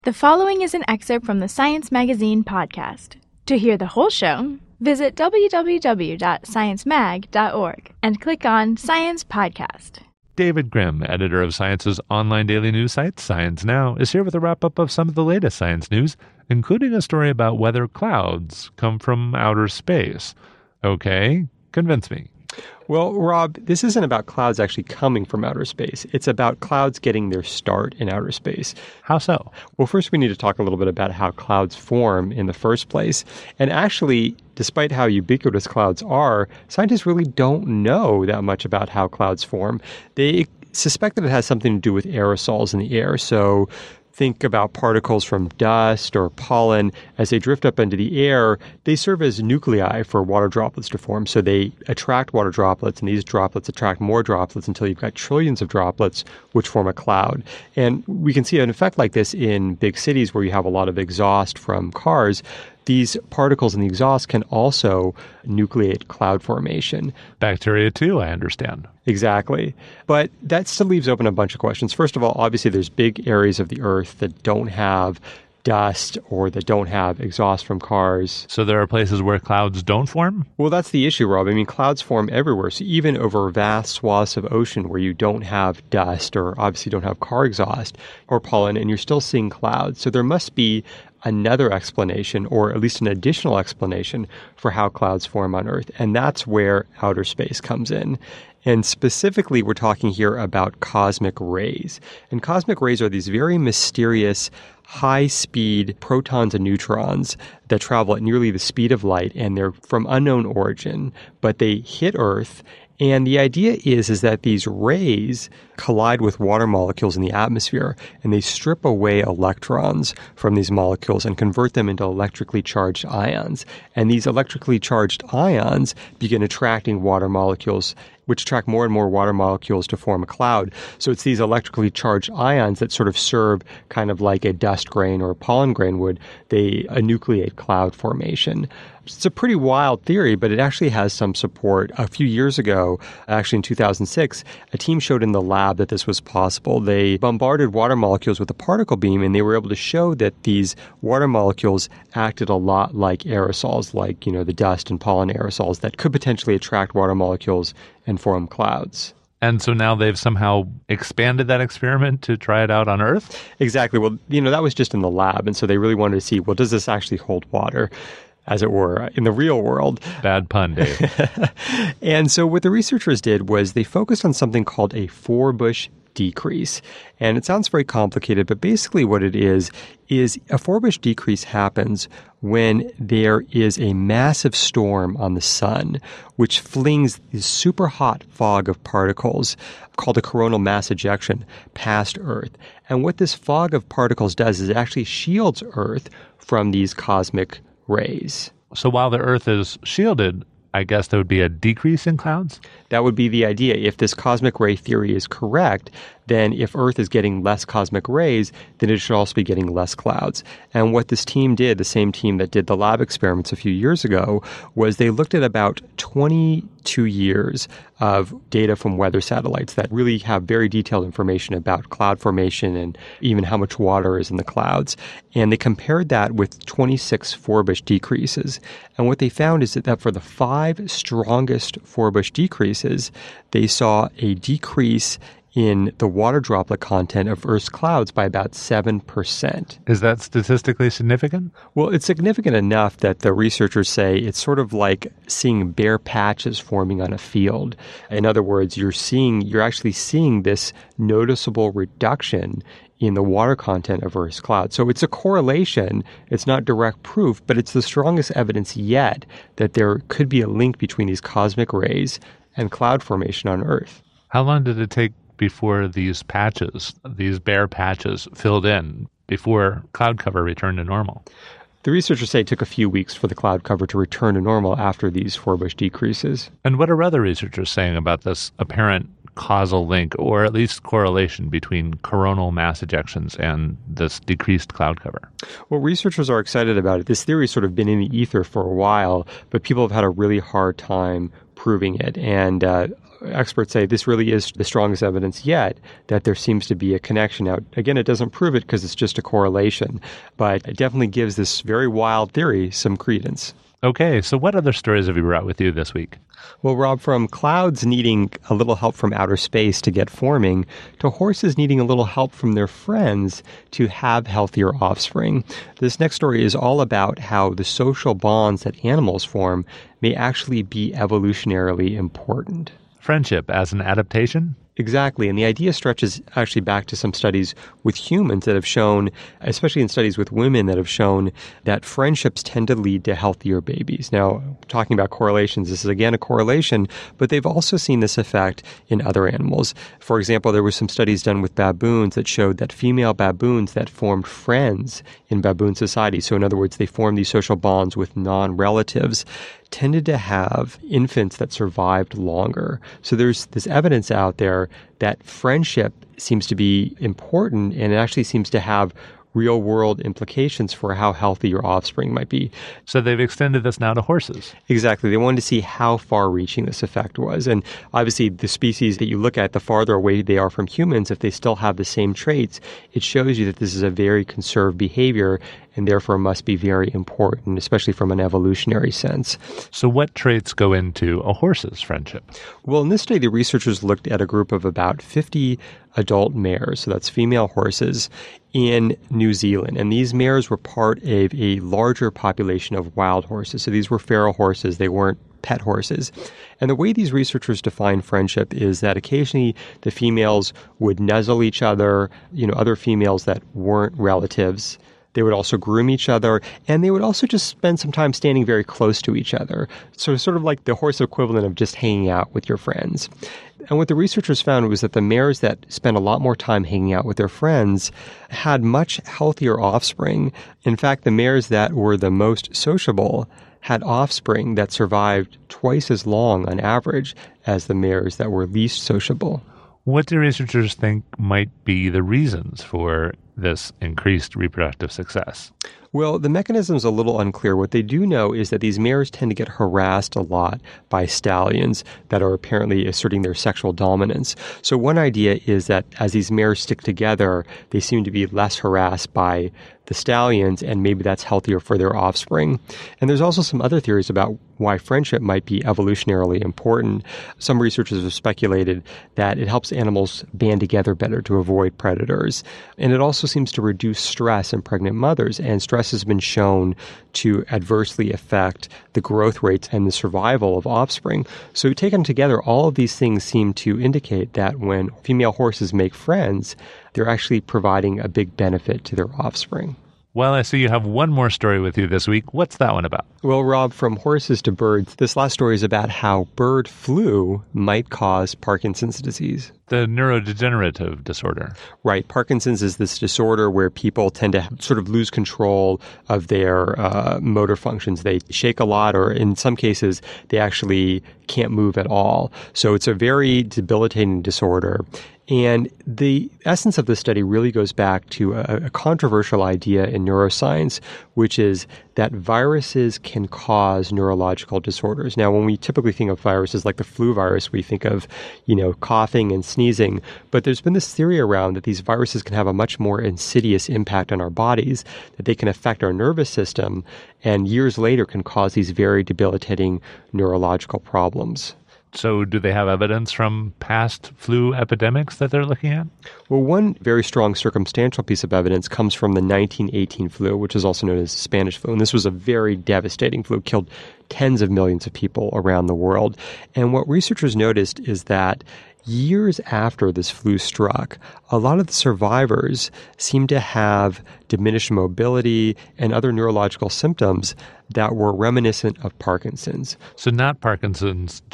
The following is an excerpt from the Science Magazine podcast. To hear the whole show, visit www.sciencemag.org and click on Science Podcast. David Grimm, editor of Science's online daily news site, Science Now, is here with a wrap-up of some of the latest science news, including a story about whether clouds come from outer space. Okay, convince me. Well, Rob, this isn't about clouds actually coming from outer space. It's about clouds getting their start in outer space. How so? Well, first we need to talk a little bit about how clouds form in the first place. And actually, despite how ubiquitous clouds are, scientists really don't know that much about how clouds form. They suspect that it has something to do with aerosols in the air. So think about particles from dust or pollen. As they drift up into the air, they serve as nuclei for water droplets to form. So they attract water droplets, and these droplets attract more droplets until you've got trillions of droplets, which form a cloud. And we can see an effect like this in big cities where you have a lot of exhaust from cars. These particles in the exhaust can also nucleate cloud formation. Bacteria too, I understand. Exactly. But that still leaves open a bunch of questions. First of all, obviously there's big areas of the Earth that don't have dust or that don't have exhaust from cars. So there are places where clouds don't form? Well, that's the issue, Rob. I mean, clouds form everywhere. So even over vast swaths of ocean where you don't have dust or obviously don't have car exhaust or pollen, and you're still seeing clouds. So there must be another explanation, or at least an additional explanation, for how clouds form on Earth. And that's where outer space comes in. And specifically, we're talking here about cosmic rays. And cosmic rays are these very mysterious, high-speed protons and neutrons that travel at nearly the speed of light, and they're from unknown origin, but they hit Earth. And the idea is that these rays collide with water molecules in the atmosphere, and they strip away electrons from these molecules and convert them into electrically charged ions. And these electrically charged ions begin attracting water molecules, which attract more and more water molecules to form a cloud. So it's these electrically charged ions that sort of serve kind of like a dust grain or a pollen grain would. They enucleate cloud formation. It's a pretty wild theory, but it actually has some support. A few years ago, actually in 2006, a team showed in the lab that this was possible. They bombarded water molecules with a particle beam, and they were able to show that these water molecules acted a lot like aerosols, like, the dust and pollen aerosols that could potentially attract water molecules and form clouds. And so now they've somehow expanded that experiment to try it out on Earth? Exactly. Well, that was just in the lab, and so they really wanted to see, well, does this actually hold water, as it were, in the real world? Bad pun, Dave. And so what the researchers did was they focused on something called a Forbush decrease. And it sounds very complicated, but basically what it is a Forbush decrease happens when there is a massive storm on the sun, which flings this super hot fog of particles called a coronal mass ejection past Earth. And what this fog of particles does is it actually shields Earth from these cosmic rays. So while the Earth is shielded, I guess there would be a decrease in clouds? That would be the idea. If this cosmic ray theory is correct, then if Earth is getting less cosmic rays, then it should also be getting less clouds. And what this team did, the same team that did the lab experiments a few years ago, was they looked at about 22 years of data from weather satellites that really have very detailed information about cloud formation and even how much water is in the clouds. And they compared that with 26 Forbush decreases. And what they found is that for the 5 strongest Forbush decreases, they saw a decrease in the water droplet content of Earth's clouds by about 7%. Is that statistically significant? Well, it's significant enough that the researchers say it's sort of like seeing bare patches forming on a field. In other words, you're actually seeing this noticeable reduction in the water content of Earth's clouds. So it's a correlation. It's not direct proof, but it's the strongest evidence yet that there could be a link between these cosmic rays and cloud formation on Earth. How long did it take before these bare patches filled in, before cloud cover returned to normal? The researchers say it took a few weeks for the cloud cover to return to normal after these Forbush decreases. And what are other researchers saying about this apparent causal link or at least correlation between coronal mass ejections and this decreased cloud cover? Well, researchers are excited about it. This theory's sort of been in the ether for a while, but people have had a really hard time proving it. And experts say this really is the strongest evidence yet that there seems to be a connection. Now, again, it doesn't prove it because it's just a correlation, but it definitely gives this very wild theory some credence. Okay, so what other stories have you brought with you this week? Well, Rob, from clouds needing a little help from outer space to get forming, to horses needing a little help from their friends to have healthier offspring. This next story is all about how the social bonds that animals form may actually be evolutionarily important. Friendship as an adaptation? Exactly. And the idea stretches actually back to some studies with humans that have shown, especially in studies with women, that have shown that friendships tend to lead to healthier babies. Now, talking about correlations, this is again a correlation, but they've also seen this effect in other animals. For example, there were some studies done with baboons that showed that female baboons that formed friends in baboon society, so in other words, they formed these social bonds with non-relatives, tended to have infants that survived longer. So there's this evidence out there that friendship seems to be important, and it actually seems to have real-world implications for how healthy your offspring might be. So they've extended this now to horses. Exactly. They wanted to see how far-reaching this effect was. And obviously, the species that you look at, the farther away they are from humans, if they still have the same traits, it shows you that this is a very conserved behavior and therefore must be very important, especially from an evolutionary sense. So what traits go into a horse's friendship? Well, in this study, the researchers looked at a group of about 50 adult mares, so that's female horses, in New Zealand. And these mares were part of a larger population of wild horses. So these were feral horses. They weren't pet horses. And the way these researchers define friendship is that occasionally the females would nuzzle each other, other females that weren't relatives. They would also groom each other, and they would also just spend some time standing very close to each other. So sort of like the horse equivalent of just hanging out with your friends. And what the researchers found was that the mares that spent a lot more time hanging out with their friends had much healthier offspring. In fact, the mares that were the most sociable had offspring that survived twice as long on average as the mares that were least sociable. What do researchers think might be the reasons for this increased reproductive success? Well, the mechanism's a little unclear. What they do know is that these mares tend to get harassed a lot by stallions that are apparently asserting their sexual dominance. So one idea is that as these mares stick together, they seem to be less harassed by the stallions, and maybe that's healthier for their offspring. And there's also some other theories about why friendship might be evolutionarily important. Some researchers have speculated that it helps animals band together better to avoid predators. And it also seems to reduce stress in pregnant mothers, and stress has been shown to adversely affect the growth rates and the survival of offspring. So taken together, all of these things seem to indicate that when female horses make friends, they're actually providing a big benefit to their offspring. Well, I see you have one more story with you this week. What's that one about? Well, Rob, from horses to birds, this last story is about how bird flu might cause Parkinson's disease. The neurodegenerative disorder. Right. Parkinson's is this disorder where people tend to sort of lose control of their motor functions. They shake a lot, or in some cases, they actually can't move at all. So it's a very debilitating disorder. And the essence of this study really goes back to a controversial idea in neuroscience, which is that viruses can cause neurological disorders. Now, when we typically think of viruses like the flu virus, we think of, coughing and sneezing. But there's been this theory around that these viruses can have a much more insidious impact on our bodies, that they can affect our nervous system, and years later can cause these very debilitating neurological problems. So do they have evidence from past flu epidemics that they're looking at? Well, one very strong circumstantial piece of evidence comes from the 1918 flu, which is also known as the Spanish flu. And this was a very devastating flu, killed tens of millions of people around the world. And what researchers noticed is that years after this flu struck, a lot of the survivors seemed to have diminished mobility and other neurological symptoms that were reminiscent of Parkinson's. So not Parkinson's, just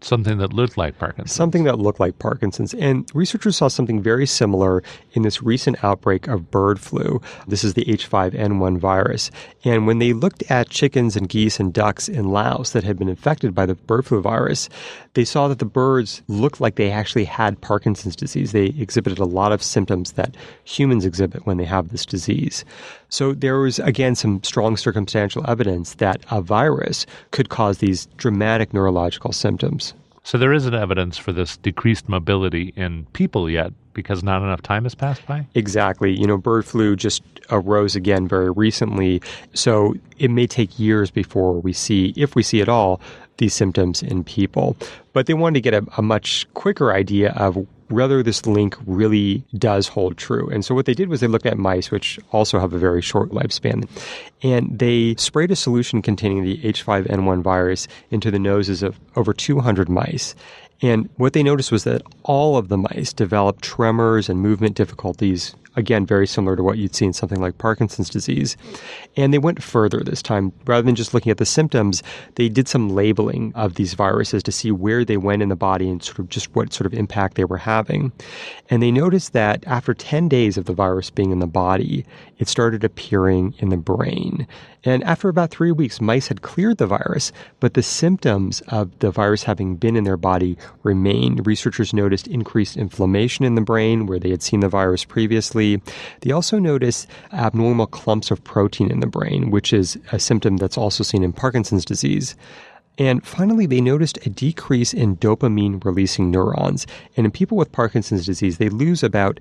Something that looked like Parkinson's. Something that looked like Parkinson's. And researchers saw something very similar in this recent outbreak of bird flu. This is the H5N1 virus. And when they looked at chickens and geese and ducks in Laos that had been infected by the bird flu virus, they saw that the birds looked like they actually had Parkinson's disease. They exhibited a lot of symptoms that humans exhibit when they have this disease. So there was, again, some strong circumstantial evidence that a virus could cause these dramatic neurological symptoms. So there isn't evidence for this decreased mobility in people yet because not enough time has passed by? Exactly. Bird flu just arose again very recently. So it may take years before we see, if we see at all, these symptoms in people. But they wanted to get a much quicker idea of whether this link really does hold true. And so what they did was they looked at mice, which also have a very short lifespan, and they sprayed a solution containing the H5N1 virus into the noses of over 200 mice. And what they noticed was that all of the mice developed tremors and movement difficulties, again, very similar to what you'd see in something like Parkinson's disease. And they went further this time. Rather than just looking at the symptoms, they did some labeling of these viruses to see where they went in the body and sort of just what sort of impact they were having. And they noticed that after 10 days of the virus being in the body, it started appearing in the brain. And after about 3 weeks, mice had cleared the virus, but the symptoms of the virus having been in their body remained. Researchers noticed increased inflammation in the brain where they had seen the virus previously. They also noticed abnormal clumps of protein in the brain, which is a symptom that's also seen in Parkinson's disease. And finally, they noticed a decrease in dopamine-releasing neurons. And in people with Parkinson's disease, they lose about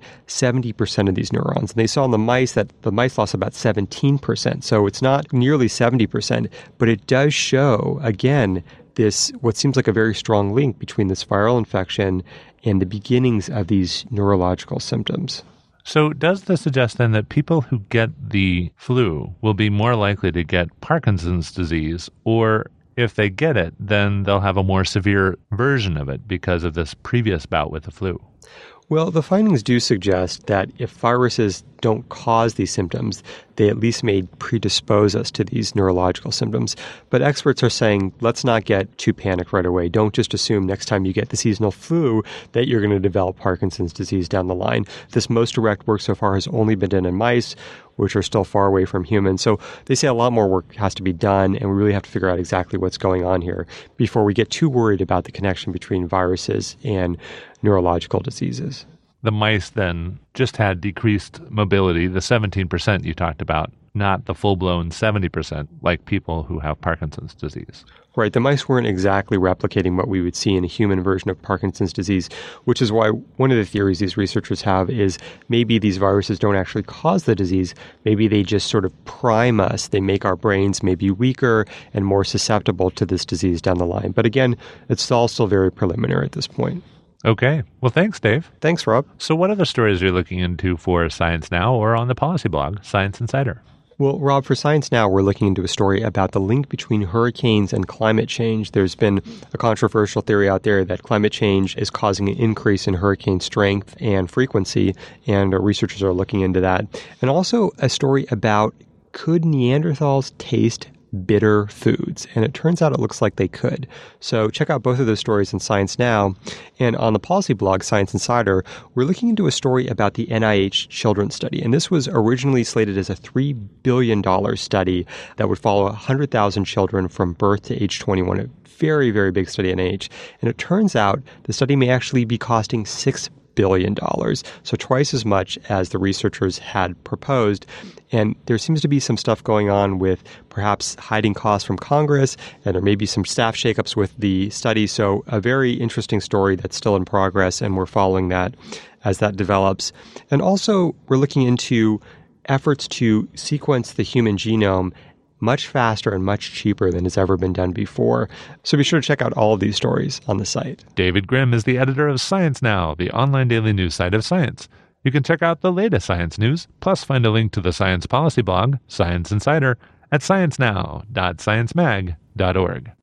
70% of these neurons. And they saw in the mice that the mice lost about 17%. So it's not nearly 70%, but it does show, again, this what seems like a very strong link between this viral infection and the beginnings of these neurological symptoms. So does this suggest then that people who get the flu will be more likely to get Parkinson's disease, or if they get it, then they'll have a more severe version of it because of this previous bout with the flu? Well, the findings do suggest that if viruses don't cause these symptoms, they at least may predispose us to these neurological symptoms. But experts are saying, let's not get too panicked right away. Don't just assume next time you get the seasonal flu that you're going to develop Parkinson's disease down the line. This most direct work so far has only been done in mice, which are still far away from humans. So they say a lot more work has to be done, and we really have to figure out exactly what's going on here before we get too worried about the connection between viruses and neurological diseases. The mice then just had decreased mobility, the 17% you talked about, not the full-blown 70% like people who have Parkinson's disease. Right. The mice weren't exactly replicating what we would see in a human version of Parkinson's disease, which is why one of the theories these researchers have is maybe these viruses don't actually cause the disease. Maybe they just sort of prime us. They make our brains maybe weaker and more susceptible to this disease down the line. But again, it's all still very preliminary at this point. Okay. Well, thanks, Dave. Thanks, Rob. So what other stories are you looking into for Science Now or on the policy blog, Science Insider? Well, Rob, for Science Now, we're looking into a story about the link between hurricanes and climate change. There's been a controversial theory out there that climate change is causing an increase in hurricane strength and frequency, and researchers are looking into that. And also a story about, could Neanderthals taste bitter foods? And it turns out it looks like they could. So check out both of those stories in Science Now. And on the policy blog, Science Insider, we're looking into a story about the NIH Children's Study. And this was originally slated as a $3 billion study that would follow 100,000 children from birth to age 21. A very, very big study at NIH. And it turns out the study may actually be costing $6 billion, so twice as much as the researchers had proposed. And there seems to be some stuff going on with perhaps hiding costs from Congress, and there may be some staff shakeups with the study. So a very interesting story that's still in progress, and we're following that as that develops. And also, we're looking into efforts to sequence the human genome much faster and much cheaper than has ever been done before. So be sure to check out all of these stories on the site. David Grimm is the editor of Science Now, the online daily news site of science. You can check out the latest science news, plus find a link to the science policy blog, Science Insider, at sciencenow.sciencemag.org.